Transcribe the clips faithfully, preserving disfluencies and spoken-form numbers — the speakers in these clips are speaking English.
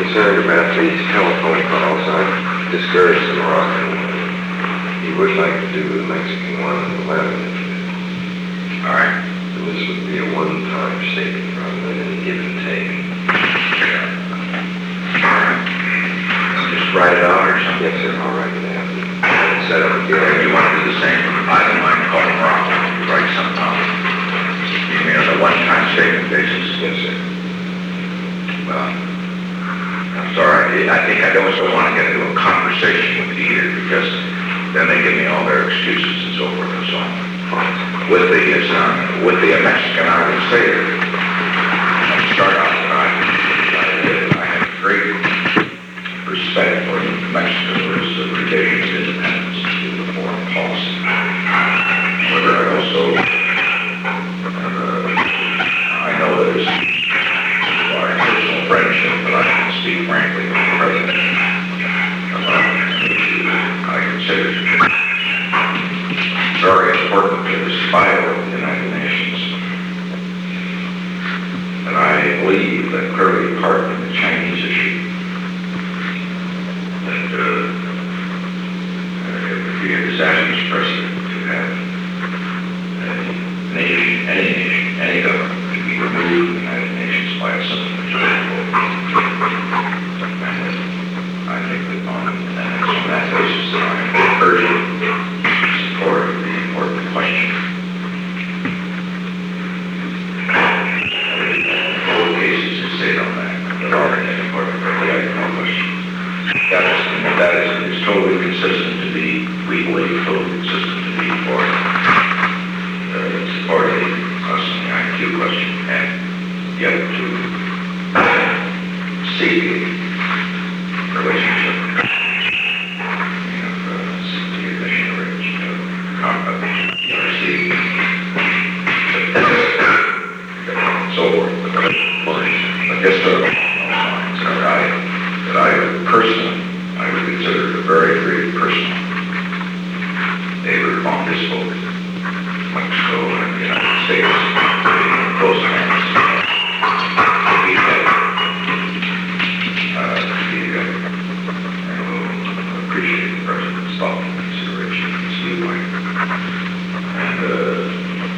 concerned about these telephone calls. I've discouraged the Moroccan one. He would like to do the Mexican one at eleven. All right. And this would be a one-time statement rather than any give and take. All right. Just write it out or something? Yes, sir. I'll write it out. And set up again. If you want to do the same, I don't mind calling Morocco. You write something out. You mean on a one-time statement basis? Yes, sir. Well, I'm sorry. I think I don't so want to get into a conversation with either because then they give me all their excuses and so forth and so on. With the uh, with the Mexican, I would say that I'd start out that I, I have great respect for Mexico's tradition of independence in the foreign policy. However, I also uh, I know that it's our personal friendship, but I can speak frankly with the president about an issue I consider very important to the survival of the United Nations. And I believe that clearly apart from the Chinese issue, that uh, it would be a disastrous precedent to have a nation, any nation, any government to be removed from the United Nations by a simple majority vote. And I think that on, and it's on that basis that I am urging support of the important question. Both cases are stated on that, but already important for the important question. That is, that is, is totally consistent to be, we believe, totally consistent to be for uh, supporting us in the I Q question, and yet to see the relationship. So, I guess there are lines that I, that I personally, I would consider a very, very personal neighbor on this boat. Mexico and the United States being close friends. We have, uh, we have, I will appreciate the President's thoughtful consideration of this viewpoint. And, uh,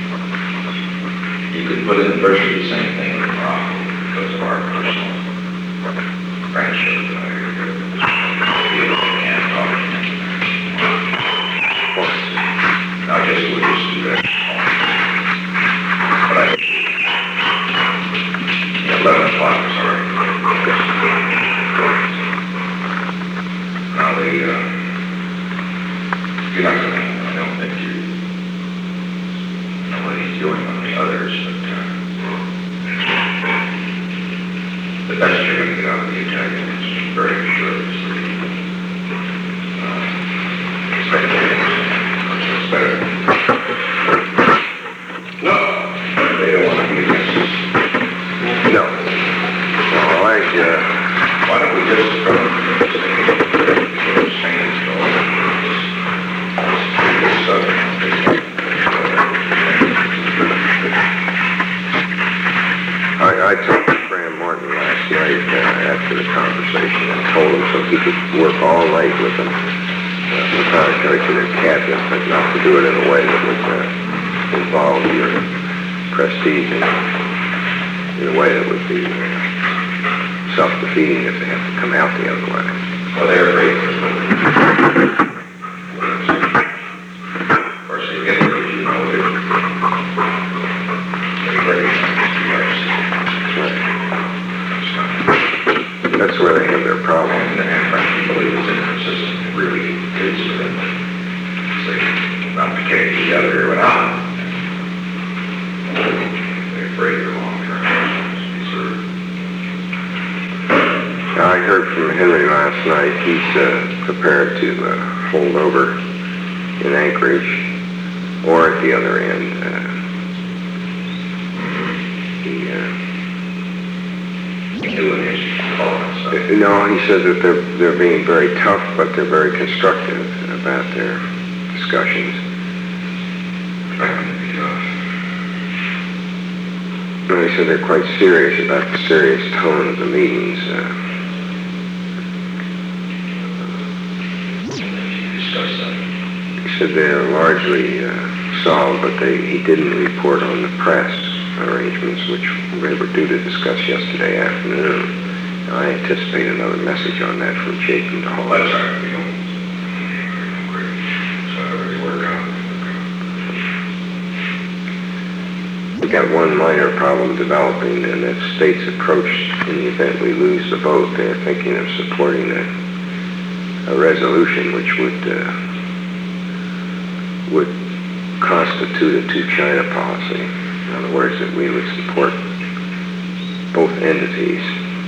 you could put in virtually the same thing with Morocco because of our personal friendship. I feel I can't talk to him. I guess we'll just do that. But I yeah, eleven o'clock is all right. Now the, uh, you're not going to, I don't think you know what he's doing on the others, but uh, the best you're going to get out of the Italian is very sure is the uh, spectators. It's better. No, they don't want to be against us. No. Well, I, uh, why don't we just go sort of change all this subject? I, I talked to Graham Martin last night uh, after the conversation and told him so he could work all night with them. Uh, without going to their cabinet, but not to do it in a way that would uh, involve your prestige in, in a way that would be uh, self-defeating if they have to come out the other way. Well, they're afraid for Of course, they get it, you know, they're very That's where they have their problem. And, and frankly, believe it's inconsistent. It really is for them. It's not the case. The other went out. They're afraid of long-term reserve. I heard from Henry last night. He's uh, prepared to uh, hold over in Anchorage or at the other end. Uh, he, uh, Doing his comments. No, he said that they're they're being very tough, but they're very constructive about their discussions. Trying to be tough. And he said they're quite serious about the serious tone of the meetings. Uh, address them? He said they're largely uh, solved, but they, he didn't report on the press arrangements, which we were due to discuss yesterday afternoon. I anticipate another message on that from Chapin to Hall. That's all right, we don't, so everybody work out. We got one minor problem developing, and that state's approach in the event we lose the vote. They're thinking of supporting a, a resolution which would uh, would constitute a two-China policy. In other words, that we would support both entities.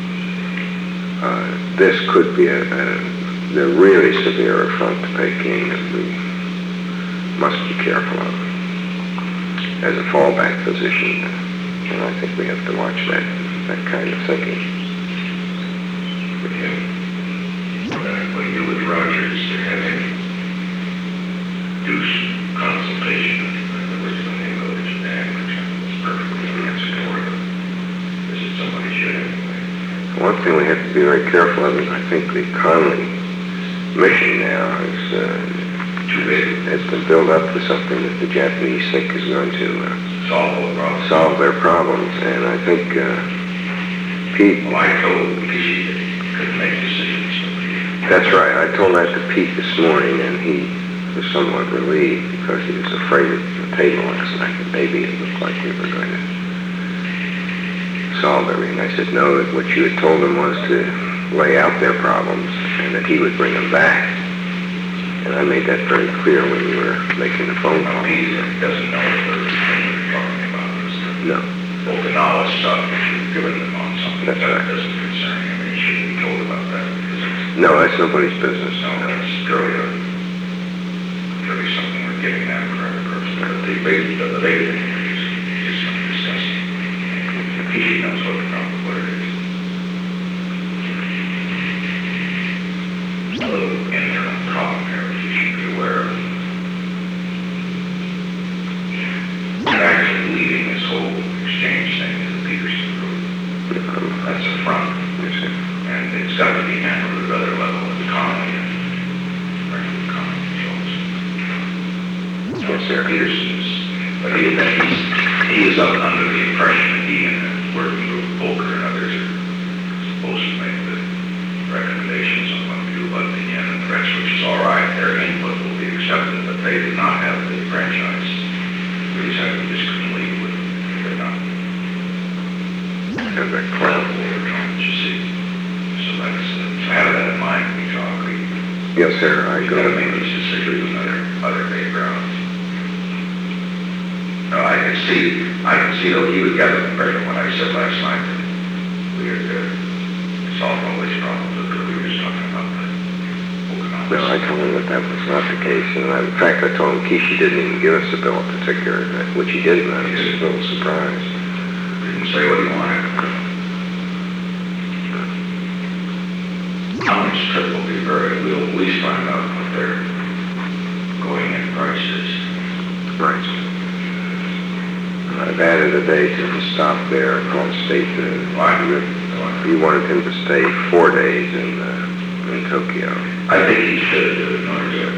Uh, this could be a, a, a really severe affront to Peking that we must be careful of as a fallback position. And I think we have to watch that, that kind of thinking. Okay. When you with Rogers, they're having deuce consultation, which is the name of it, Japan, which is perfectly answered for them. This is somebody should anyway. One thing we have to be very careful of is I think the Conley mission now is, uh, Too big. has been built up to something that the Japanese think is going to uh, Solve all the problems. solve their problems. And I think uh, Pete, Well, I told Kishi that he couldn't make decisions. that's right, I told that to Pete this morning, and he was somewhat relieved because he was afraid of the table last night that maybe it looked like we were going to solve everything. I said, no, that what you had told him was to lay out their problems and that he would bring them back. And I made that very clear when we were making the phone Well, call. he doesn't know what they're talking about. It's the No, Okinawa stuff, if you've given them on something, That's that right. doesn't concern him. I mean, he shouldn't be told about that because it's, no, that's nobody's business. no, that's purely, a, purely something we're giving them for every person. But the big, the, the big thing is, is something discussing. He knows what the problem, what it is. A little internal problem here, which you should be aware of. They're actually leading this whole exchange thing to the Peterson group. Um, That's a front, you see. and it's got to be handled at other level of economy and regular economy shows. Yes, sir. Peterson's, but he, he's, he is up under the impression that he and the working group, Volker and others, are supposed to make the recommendations on what to do about the yen and the rest, which is all right. Their input will be accepted, but they did not have the franchise. We decided we just couldn't leave with it. They're not. And that clown. You see. So that's, uh, so have that in mind when we talk. We, Yes, sir, I we go. gotta make these decisions on other, other backgrounds. No, I can see, I can see that he would get the impression when I said last night that we had uh, solved all these problems, that we were just talking about the Okinawa. No, I told him that that was not the case. And I, in fact, I told him Kishi didn't even give us the bill in particular, which he didn't. I was a little surprised. Didn't say what he wanted. How much trip will be very, we'll at least find out what their going in price is. Right. I've added a day to the stop there and called state to, Why? he wanted him to stay four days in, uh, in Tokyo. I think he should, uh, in order to,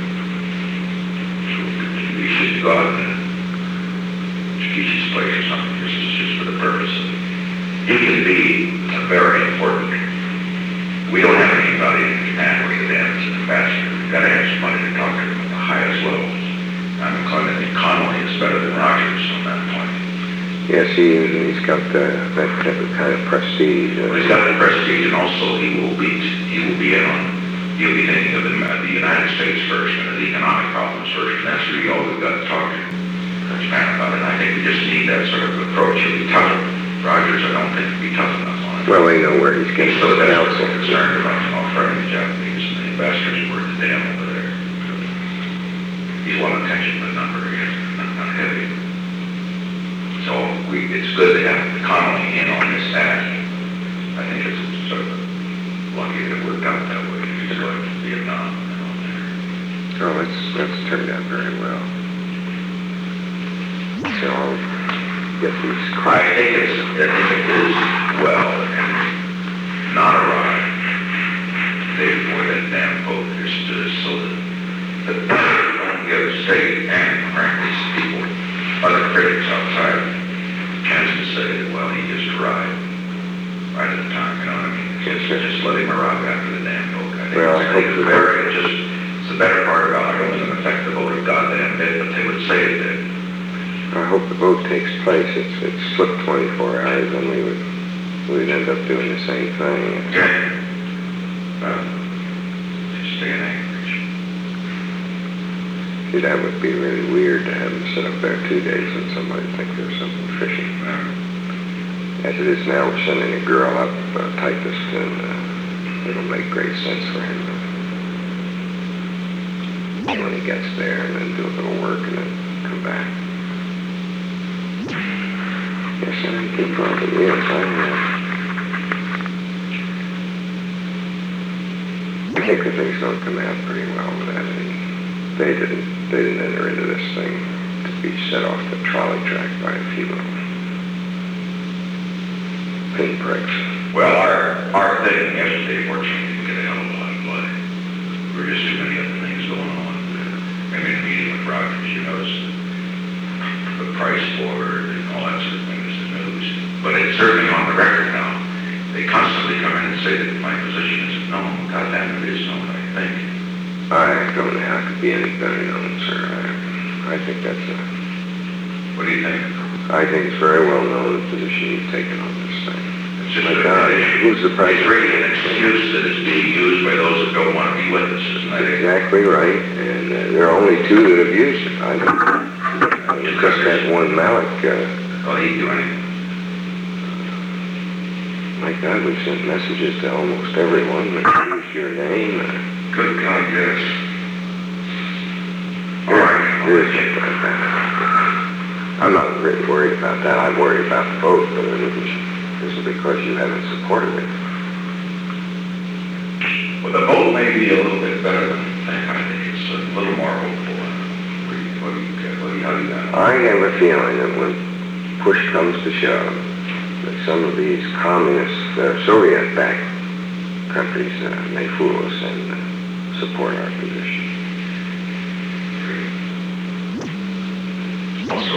he should go out and Kishi's place or something, just, just for the purpose of, he can be a very important, we don't have anybody in Japan where the damn ambassador, we've got to have somebody to talk to him at the highest levels. I'm inclined to think Connolly is better than Rogers on that point. Yes, he, he's got uh, that kind of, kind of prestige. Uh, Well, he's got the prestige, and also he will be, he will be in on, he'll be thinking of the, the United States first, and the economic problems first, and that's really all we've got to talk to Japan about, and I think we just need that sort of approach. He'll be tough. Rogers, I don't think, will be tough enough on it. well, they know where he's getting He's so the desperately counsel. concerned about, you know, friendly the Japanese, and the investors who work the dam over there. He's one attention, but not very, not heavy. So we, it's good to have Connolly in on this act. I think it's sort of lucky that it worked out that way. He's going to Vietnam and all there. Oh, that's, that's turned out very well. So I'll get these I quiet. think it's, I think it is well and not arrived. They avoid that damn boat. There's just so that, that the other state and frankly people, other critics outside Kansas say, well, he just arrived right at the time, you know what I mean? Just, just let him arrive after the damn vote. I think Well, I it's, hope it's the very, it's just, it's the better part about it doesn't affect the vote of goddamn bit, but they would say it did. I hope the vote takes place. It's, it's slipped twenty-four hours and we would, we'd end up doing the same thing. Yeah. Well, just stay in Anchorage. See, that would be really weird to have them sit up there two days and somebody think there's something fishy. Uh, As it is now, we're sending a girl up, uh, typist, and uh, it'll make great sense for him to, when he gets there, and then do a little work and then come back. Yes, I think he probably is. I, uh, I think that things don't come out pretty well with that. And they didn't, they didn't enter into this thing to be set off the trolley track by a few little pinpricks. well, our, our thing yesterday, fortunately, didn't get a hell of a lot of blood. There were just too many other things going on. I mean, the meeting with Rogers, you noticed the price board and all that sort of thing is the news. But it's certainly on the record now. They constantly come in and say that my position isn't known. Goddamn, it is known, I think. I don't know how it could be any better known, sir. I, I think that's a, What do you think? I think it's very well known the position you've taken on this thing. It's just My a, God, it- who's the it's president? really an excuse that is being used by those that don't want to be with us, isn't That's that it? exactly right, and uh, there are only two that have used it. I don't, I just that one Malik, uh, Well, he'd do anything. my God, we've sent messages to almost everyone that used your name. Uh, Good God, yes. All right, I'll let Here's- you. I'm not really worried about that. I'm worried about the vote, but it isn't, isn't because you haven't supported it. Well, the vote may be a little bit better than I think it's a little more hopeful. What do you, what do you get? What do you, how do you got? I have a feeling that when push comes to shove, that some of these communist, uh, Soviet-backed countries uh, may fool us and uh, support our position. Also,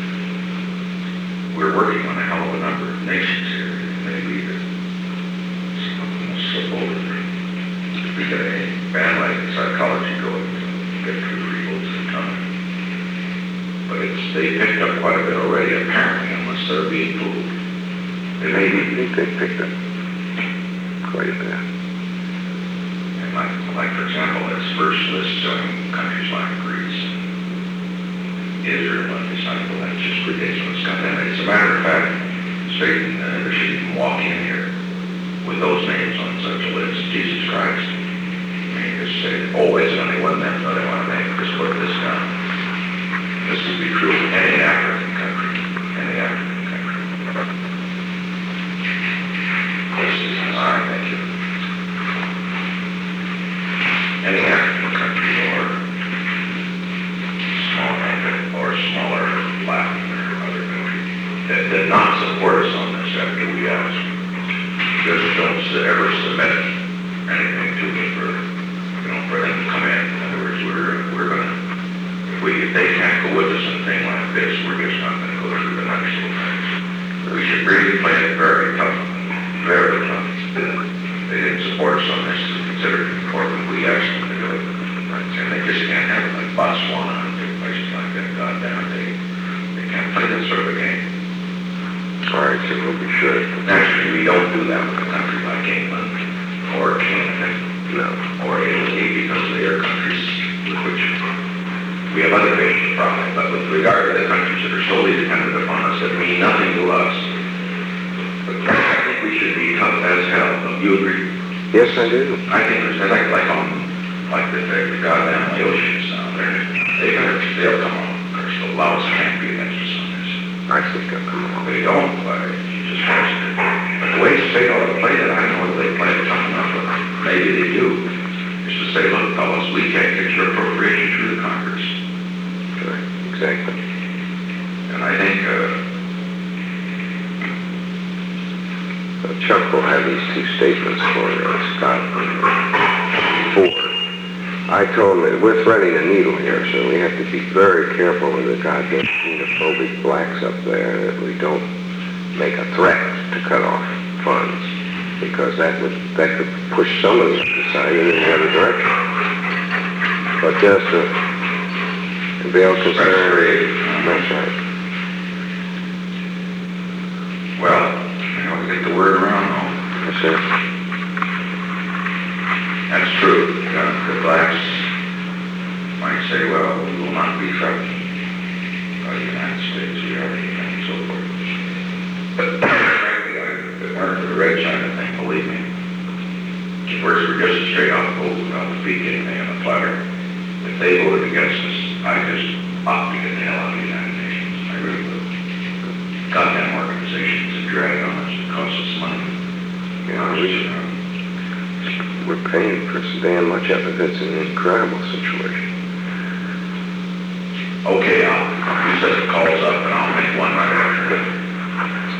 we're working on a hell of a number of nations here. Maybe that some of them will slip over. If we get a band like psychology going, we'll get through the evils of time. But it's, they picked up quite a bit already, apparently, unless they're being fooled. They may I be, think they picked up quite a bit. and like, like for example, its first list showing countries like Greece, Israel, and it's not, well, that's just ridiculous. Goddamn it. As a matter of fact, Satan uh, should even walk in here with those names on such a list. Jesus Christ. I mean, just say, oh, it's only one of them, so they want to make, just put this down. This would be true of any African country, any African country. This is, all right, thank you. Any African country or small or smaller Latin or other country that did not support us on this after we asked. Just don't s- ever submit anything to me for, you know, for them to come in. In other words, we're, we're gonna, if we, if they can't go with us in a thing like this, we're just not gonna go through the next little things. We should really play it very tough, very tough. They didn't support us on this, we considered it important, we asked them to do it. And they just can't have it like Botswana and different places like that. God damn it, they, they can't play that sort of a game. All right, so we'll be sure. Naturally, we don't do that with a country like England or Canada, No. or Italy, because they are countries with which we have other ways to profit. But with regard to the countries that are solely dependent upon us, that mean nothing to us, but I think we should be tough as hell. Don't you agree? Yes, I do. I think there's like like on like the, the goddamn Laotians down there. They better they'll come on. There's the Laos can't be against us on this. I think I'll come along. They don't play. You just forced it. But the way the state ought to play it, I don't know whether they play it tough enough, but maybe they do. Is to say, look, fellas, we can't get your appropriation through the Congress. Right, exactly. And I think uh, Uh, Chuck will have these two statements for uh, Scott. Four. I told him that we're threading a needle here, so we have to be very careful with the goddamn xenophobic blacks up there, that we don't make a threat to cut off funds, because that would, that could push some of them to decide in the other direction. But just to, to be able to concern, that's right. Well, you know, to get the word around, though. Yes, sir. That's true. Uh, the blacks might say, well, we will not be threatened by the United States, we are the United, and so forth. But frankly, I, if it weren't for the Red China thing, believe me, the words were just straight off the boat without the feet getting me on the platter. If they voted against us, I just ought to get the hell out of the United Nations. I really would. Goddamn organizations that drag on us, it costs us money. You know, we should, we're paying for so damn much of it. It's an incredible situation. Okay, I'll, you set the calls up and I'll make one right after.